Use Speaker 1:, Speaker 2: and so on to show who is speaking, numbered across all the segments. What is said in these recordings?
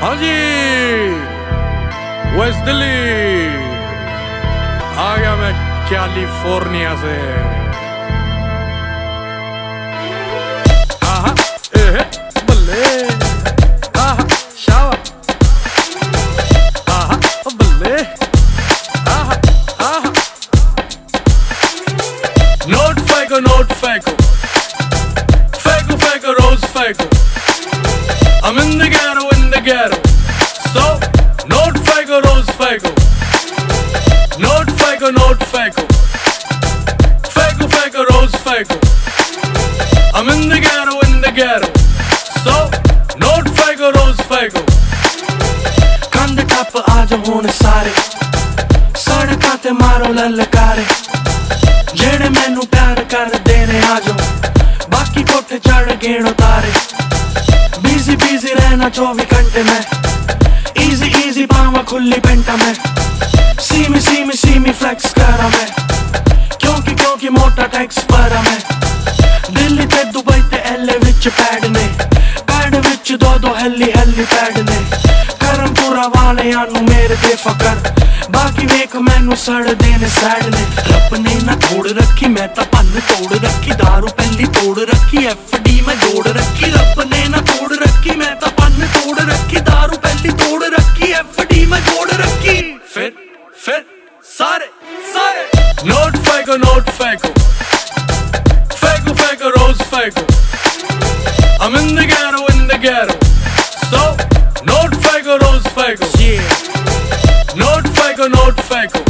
Speaker 1: हाँ जी, वेस्ट दिल्ली आ गया मैं कैलिफोर्निया से। आहा एहे बल्ले, आहा शावा, आहा बल्ले, आहा आहा। नोट फेंको, फेंको फेंको रोज फेंको। I'm in the ghetto, so note फेंको रोज फेंको, note फेंको, फेंको फेंको रोज फेंको। I'm in the ghetto, so note फेंको रोज फेंको।
Speaker 2: कंध टप आज होने सारे, सड़कां ते मारो ललकारे, जेड़े मैनू प्यार कर देने आ जाओ, बाकी कोठे चढ़ गेण उतारे। बिजी रहना 24 घंटे में, इजी बावा खुली पेंटा में, सी मी फ्लेक्स करा मैं, क्योंकि मोटा टैक्स भरा मैं। दिल्ली ते दुबई ते एले विच पैड विच दो हेली पैड ने। करमपुरा वाले आनू मेरे ते फकर, बाकी वेख मैनू सड़ देने सैड ने। रब ने ना तोड़ रखी, मैं तां भन्न तोड़ रखी, दारू पहली तोड़ रखी, FD में जोड़ रखी। रब ने ना तोड़ रखी, मैं तां भन्न तोड़ रखी, दारू पहली तोड़ रखी, FD में जोड़ रखी। फिर सारे
Speaker 1: नोट फेंको, फेंको रोज फेंको। I'm in the ghetto, so note फेंको रोज फेंको। नोट फेंको,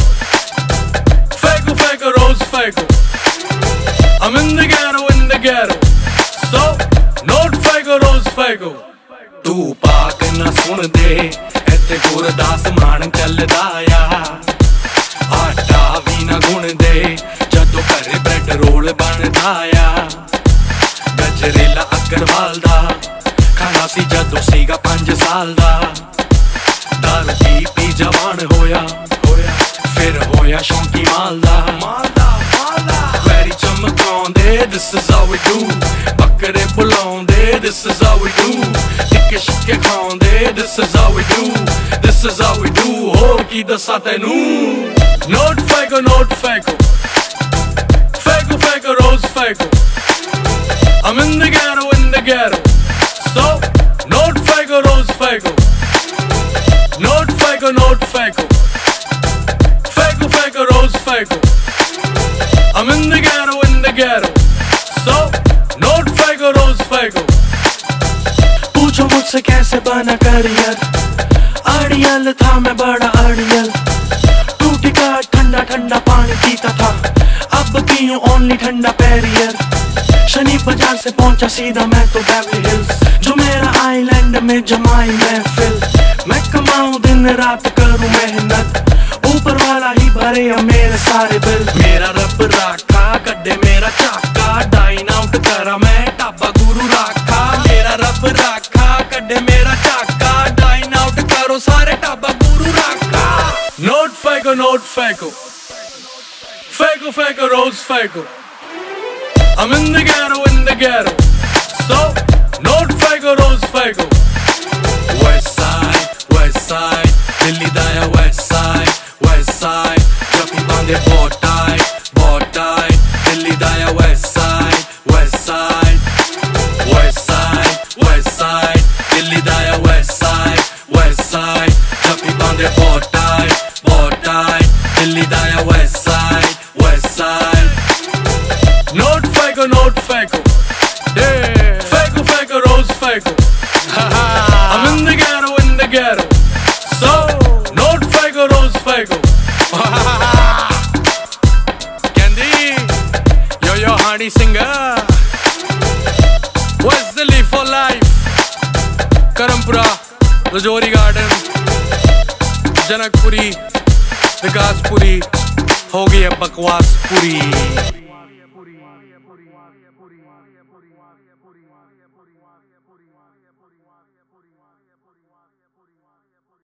Speaker 1: फेंको रोज फेंको। I'm in the ghetto, so note फेंको रोज फेंको।
Speaker 2: तू पाक ना सुन दे, इत्थे गुरदास मान चलदा आ। आटा भी ना गुण दे, जदों घरे ब्रेड रोल बनदा आ। गजरेला अग्रवाल दा खाना सी जदों सीगा 5 साल दा। दारू पी जवान होया, फिर होया शौकी माल दा। वैरी चमकाउंदे, this is how we do। बकरे बुलाउंदे, this is how we do। टिक्के शिक्के खाउंदे, this is how we do, this is how we do। होर की दस्सां तैनू।
Speaker 1: नोट फेंको, फेंको रोज फेंको। I'm in the ghetto, so note फेंको रोज फेंको। नोट फेंको, फेंको रोज फेंको। I'm in the ghetto, so note फेंको रोज फेंको।
Speaker 2: पूछो मुझसे कैसे बना करियर, अड़ियल था मैं बड़ा अड़ियल। टूटी का ठंडा पानी पीता था, अब पीऊं ओनली ठंडा पेरियर। शनि बाजार से पहुंचा सीधा मैं तो बेवरली हिल्स, जो मेरा आइलैंड में जमाई महफिल। मैं कमाऊं दिन रात करूं मेहनत, ऊपर वाला ही भरे मेरे सारे बिल। मेरा रब राखा कड्डे मेरा चाका, डाइन आउट करा मैं टाबा गुरु राखा। मेरा रब राखा कड्डे मेरा चाका, डाइन आउट करो सारे टाबा गुरु राखा।
Speaker 1: नोट फेंको, फेंको रोज फेंको। I'm in the ghetto, so note फेंको रोज फेंको।
Speaker 2: West side, दिल्ली दा या west side, जपी बांधे बहुत टाइट, दिल्ली दा या west side, दिल्ली दा या west side, जपी बांधे बहुत टाइट, दिल्ली दा या west side।
Speaker 1: नोट फेंको, फेंको रोज फेंको। I'm in the ghetto, so note फेंको रोज फेंको। Candy, yo Hardy singer, West Delhi for life। Karampura, Rajouri Garden, Janakpuri, Vikaspuri, हो गई है बकवास पूरी।